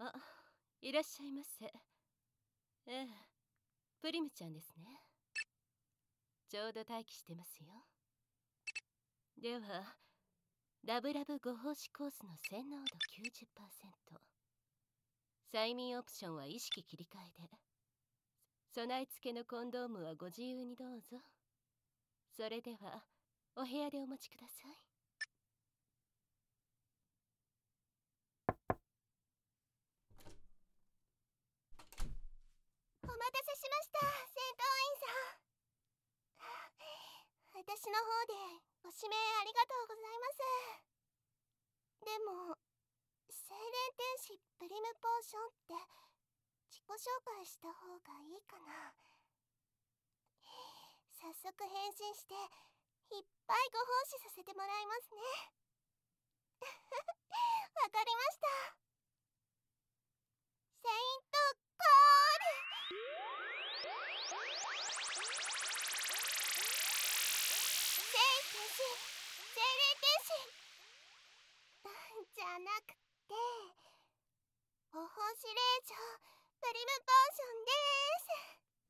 あ、いらっしゃいませ。ええ、プリムちゃんですね。ちょうど待機してますよ。では、ラブラブご奉仕コースの洗脳度 90%。催眠オプションは意識切り替えで。備え付けのコンドームはご自由にどうぞ。それでは、お部屋でお待ちください。 お待たせしました、戦闘員さん。私の方でご指名ありがとうございます。でも精霊天使プリムポーションって自己紹介した方がいいかな。早速変身していっぱいご奉仕させてもらいますね。わかりました。セイントコール。聖天使、精霊天使じゃなくてご奉仕令嬢プリムポーションです。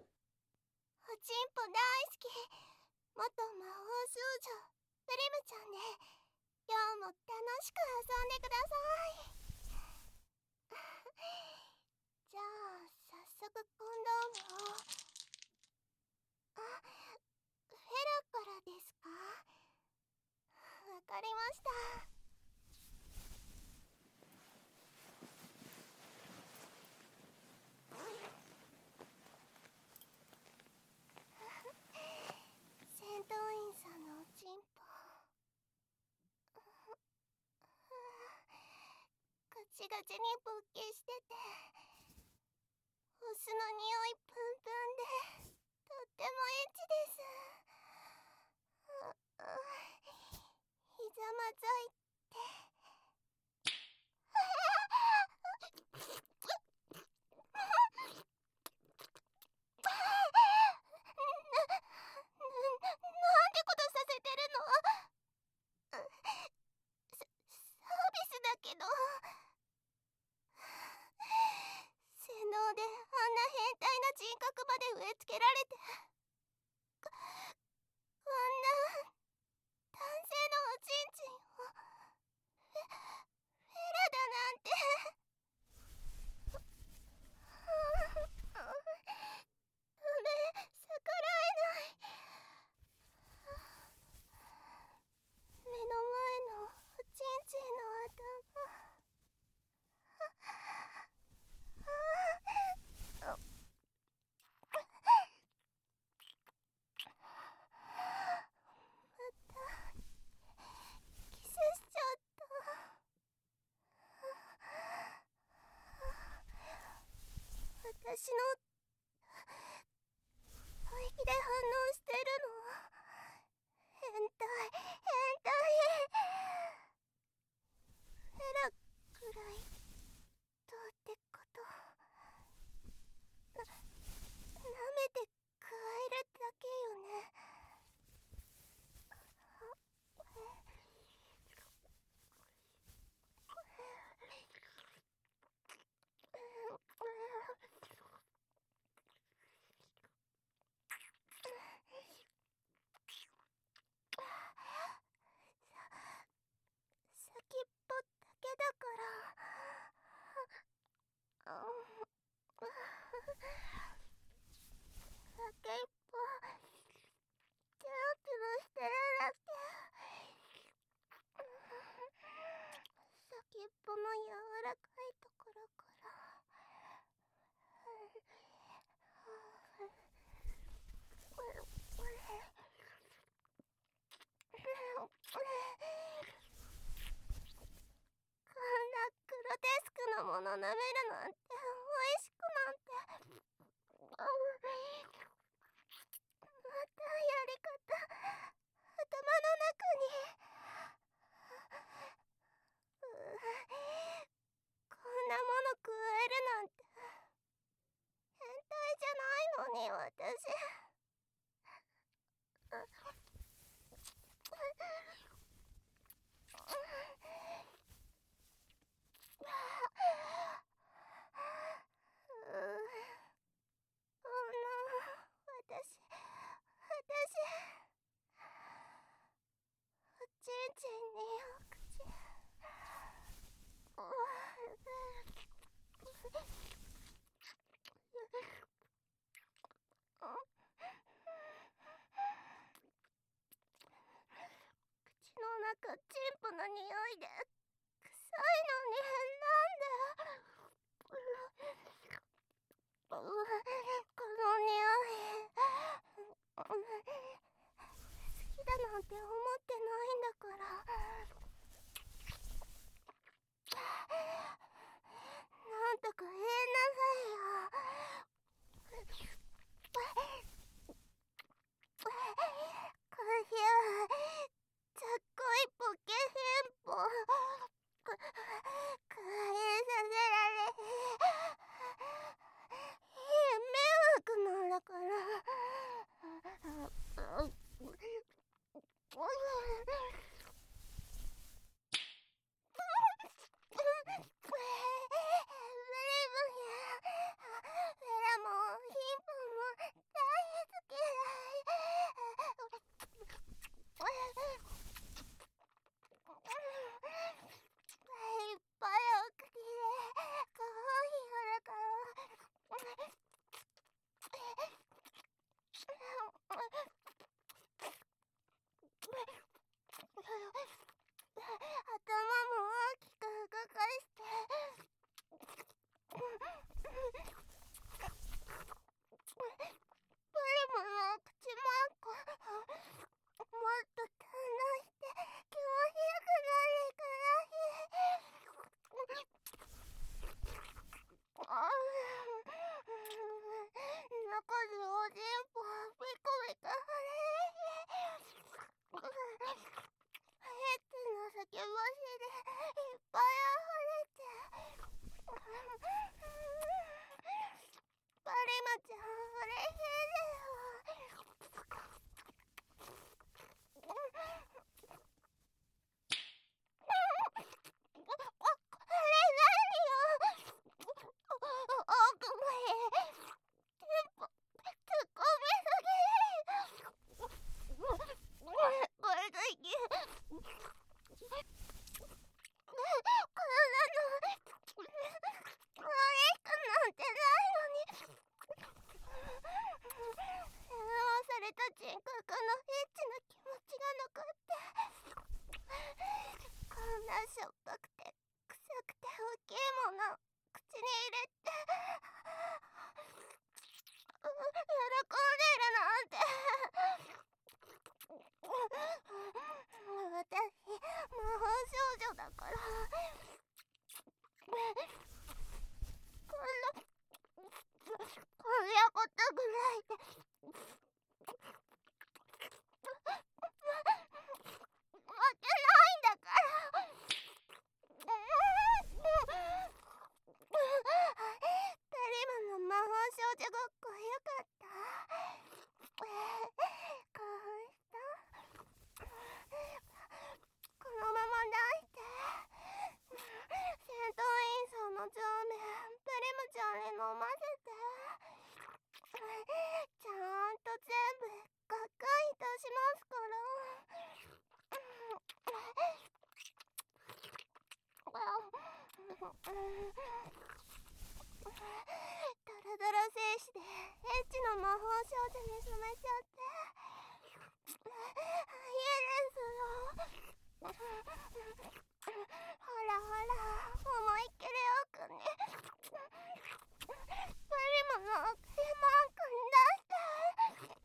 おちんぽ大好き元魔法少女プリムちゃんで今日も楽しく遊んでください。じゃあ早速コンドームを。あ、フェラからですか？わかりました。戦闘員さんのおちんぽガチガチに勃起しててお酢の匂いプンプンでとってもエッチです。ひざまずいてなんてことさせてるの？サービスだけど。洗脳であんな変態な人格まで植え付けられてこんな男性のおちんちんをフェラだなんて。ダメ、逆らえない。目の前のおちんちんの頭。またキスしちゃった。私の吐息で反応してるの？変態変態。フェラくらいどうってこと。舐めて加えるだけよね。先っぽだけだから。先っぽキューキューしてるだけ。先っぽの柔らかいところからこんなグロテスクなもの舐めるなんて美味しくなんて。またやり方頭の中に。こんなもの加えるなんて変態じゃないのに私。 んちんに口口の中チンポの匂いで臭いのになんでこの匂い好きだなんて思ってないんだからなんとか言いなさいよこういうちゃっこいポケヘンポ加えさせられ迷惑なんだからしょっぱくて臭くて大きいもの口に入れて喜んでるなんて私魔法少女だからこんなことぐらいで負けないんだからタリムの魔法少女ごっこよかった興奮したこのまま泣いて戦闘員さんの上面プリムちゃんに飲ませてちゃんと全部学会いたしますからダラダラ精子でエッチの魔法少女に染めちゃっていいですよほらほら思いっきり奥にプリムのマークに出して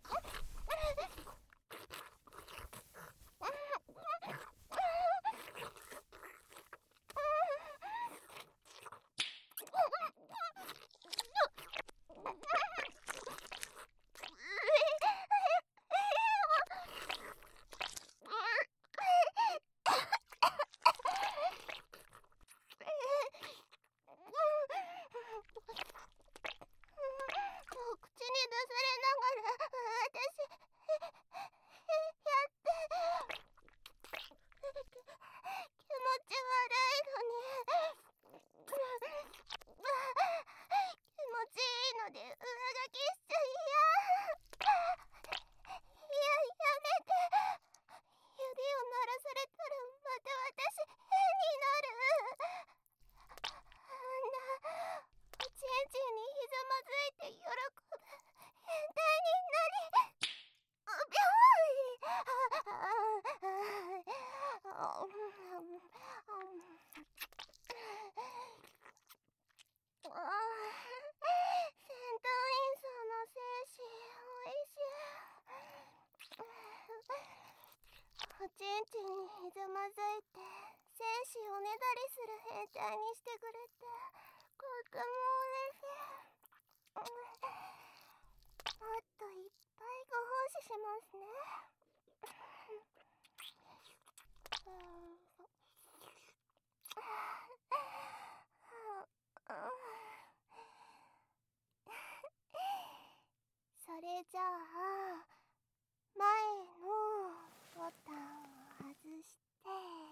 口に出されながら私やって気持ち悪いのに気持ちいいので上書きしちゃやめて指を鳴らされた湯員さんの精子おいしい。おちんちんにひざまずいて精子をねだりする変態にしてくれてとっても嬉しい。もっといっぱいご奉仕しますね。それじゃあ前のボタンを外して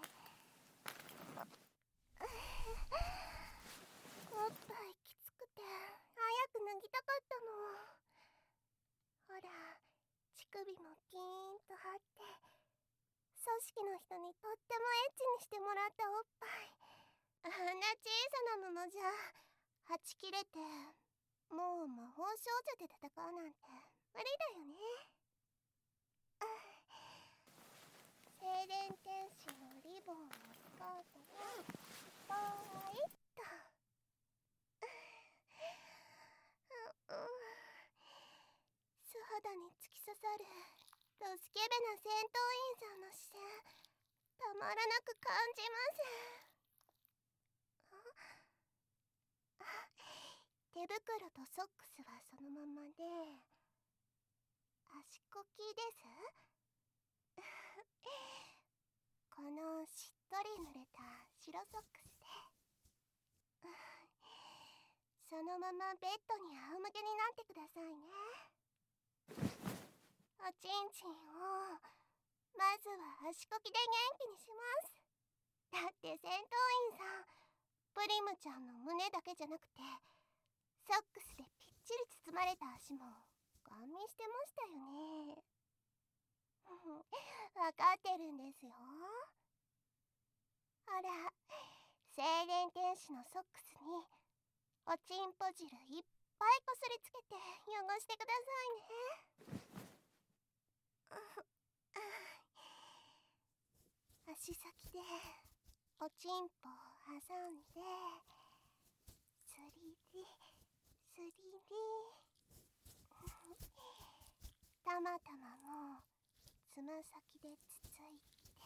おっぱいきつくて早く脱ぎたかったの。ほら乳首もピーンと張って組織の人にとってもエッチにしてもらったおっぱい。あんな小さな布じゃはち切れてもう魔法少女で戦うなんて無理だよね。精錬天使のリボンを使うとポイッと素肌に突き刺さるドスケベな戦闘員さんの視線たまらなく感じます。手袋とソックスはそのままで足こきですこのしっとり濡れた白ソックスでそのままベッドに仰向けになってくださいね。おちんちんをまずは足こきで元気にします。だって戦闘員さんプリムちゃんの胸だけじゃなくてソックスでぴっちり包まれた足もガン見してましたよね。わかってるんですよ。ほら精錬天使のソックスにおちんぽ汁いっぱいこすりつけて汚してくださいね。足先でおちんぽを挟んでスリリスリリたまたまもつま先でつついて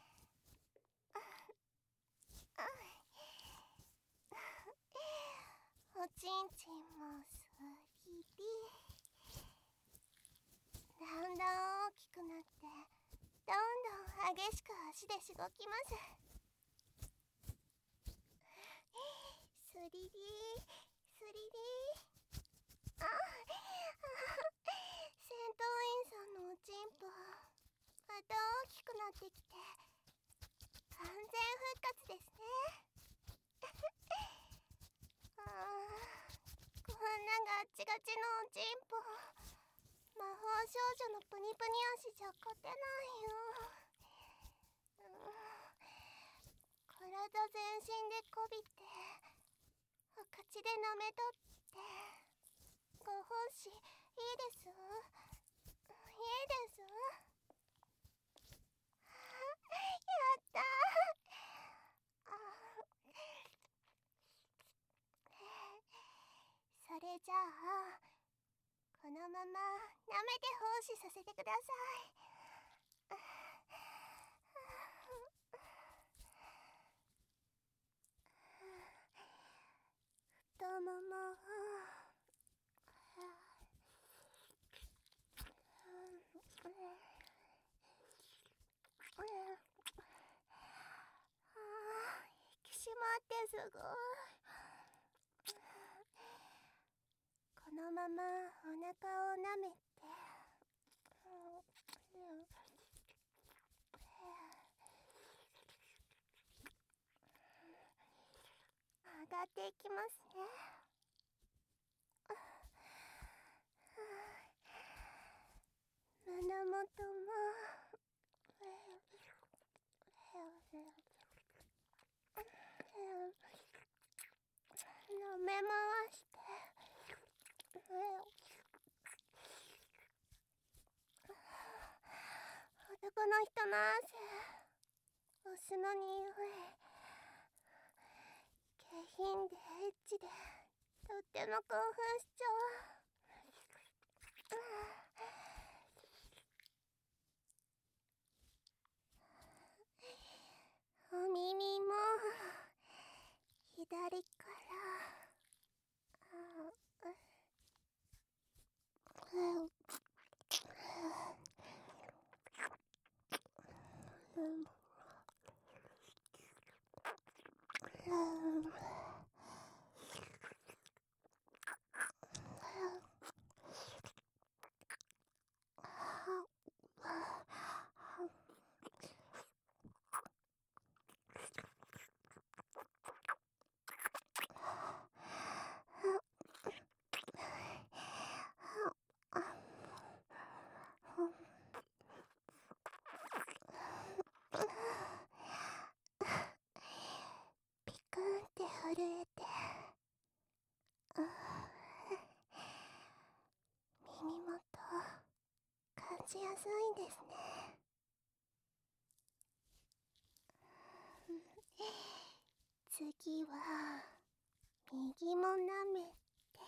おちんちんもスリリだんだん大きくなってどんどん激しく足でしごきます。スリリスリリ戦闘員さんのおちんぽまた大きくなってきて完全復活ですね。こんなガッチガチのおちんぽ魔法少女のプニプニ足じゃ勝てないよ。体全身でこびてお口で舐めとってご奉仕いいです？いいですやったそれじゃあこのまま舐めて奉仕させてください。太ももを引き締まってすごい。このままお腹を舐めて上がっていきますね。胸元も舐め回して男の人の汗おじでとっても興奮しちゃう。お耳も左からピクンって震えて耳元感じやすいんですね。次は右も舐めて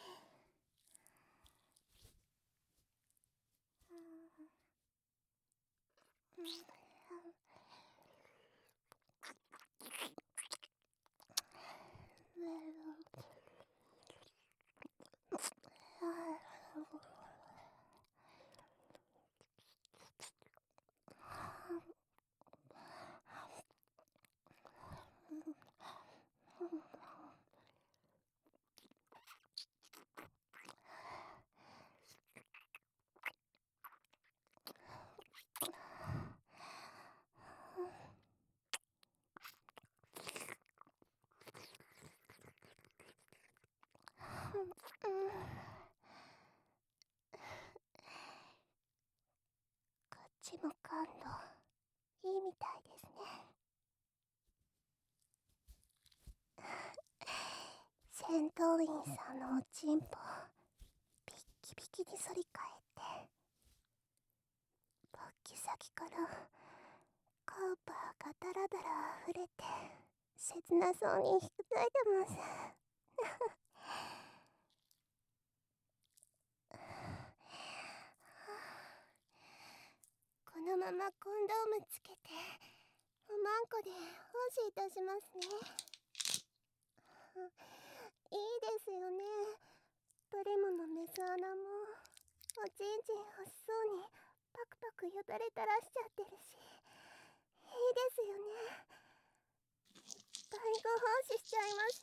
こっちも感度いいみたいですね。戦闘員さんのおちんぽピッキピキに反り返って勃起先からカウパーがダラダラ溢れて切なそうにひくたいてます。このままコンドームつけておまんこで奉仕いたしますね。いいですよね。プリムのメス穴もおちんちん欲しそうにパクパクよだれ垂らしちゃってるし、いいですよね。介護奉仕しちゃいます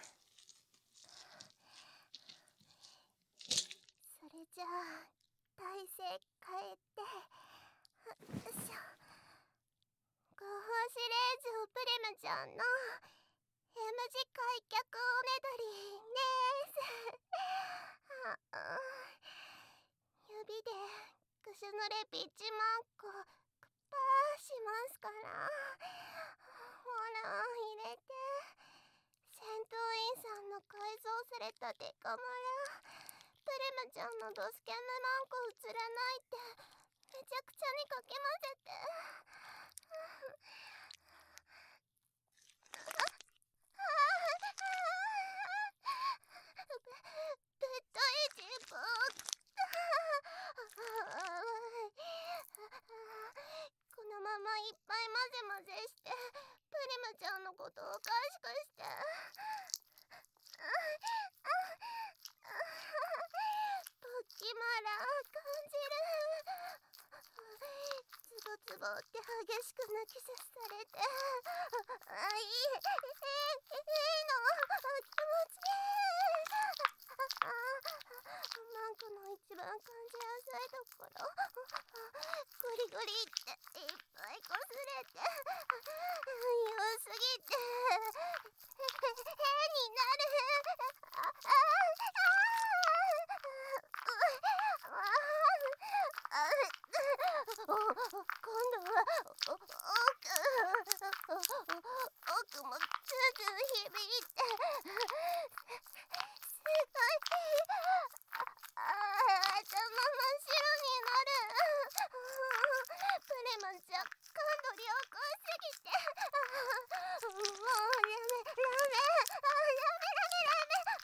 ね。それじゃあ体勢変えて、よいしょ。ご奉仕令嬢プリムちゃんの M 字開脚おねだり指でくしゅぬれピッチマンコクパーしますから、ほら入れて。戦闘員さんの改造されたデカモラプリムちゃんのドスケムマンコ映らないってめちゃくちゃにかき混ぜて。べったいチンポこのままいっぱい混ぜ混ぜしてプリムちゃんのことをおかしくしてポッキマラ感じる。ツボツボって激しく泣きさされて、いいの気持ちいい。マンコの一番感じやすいところグリグリっていっぱいこすれて良すぎて変になる。今度は奥もツーツー響いてすごい頭真っ白になる。プレマンちゃん感度良好すぎてもうダメダメダメダメ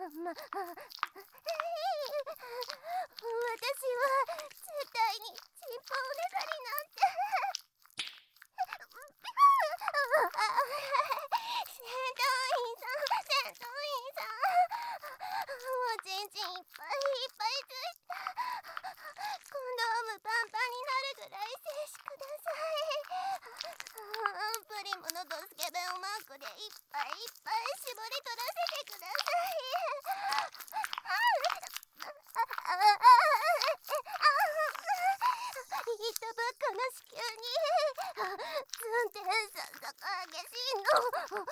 絶対にチンポおねだりなんて戦闘員さん、戦闘員さん、おちんちんいっぱいいっぱいついた。コンドームパンパンになるぐらい精子ください。プリムのドスケベンマークでいっぱいいっぱい絞り取らせてください。ヒットばっかな子宮にツンってささか激しいの。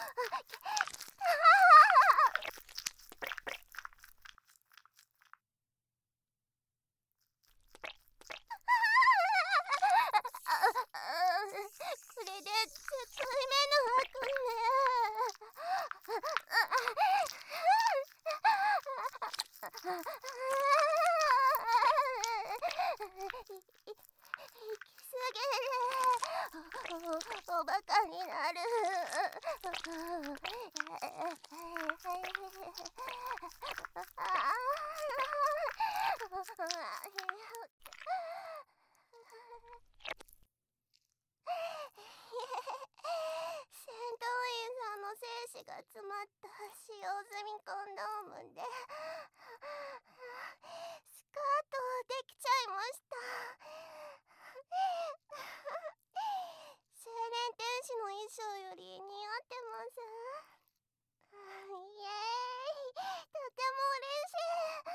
これで10回目の悪夢。行きすぎる。おバカになる。戦闘員さんの精子が詰まった使用済みコンドームでスカートできちゃいました。青年天使の衣装より似合ってます。イエーイ、とても嬉しい。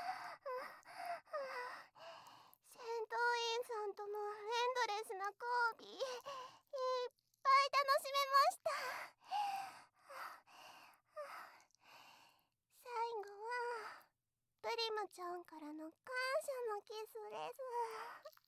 戦闘員さんとのエンドレスな交尾いっぱい楽しめました。最後はプリムちゃんからの感謝のキスです。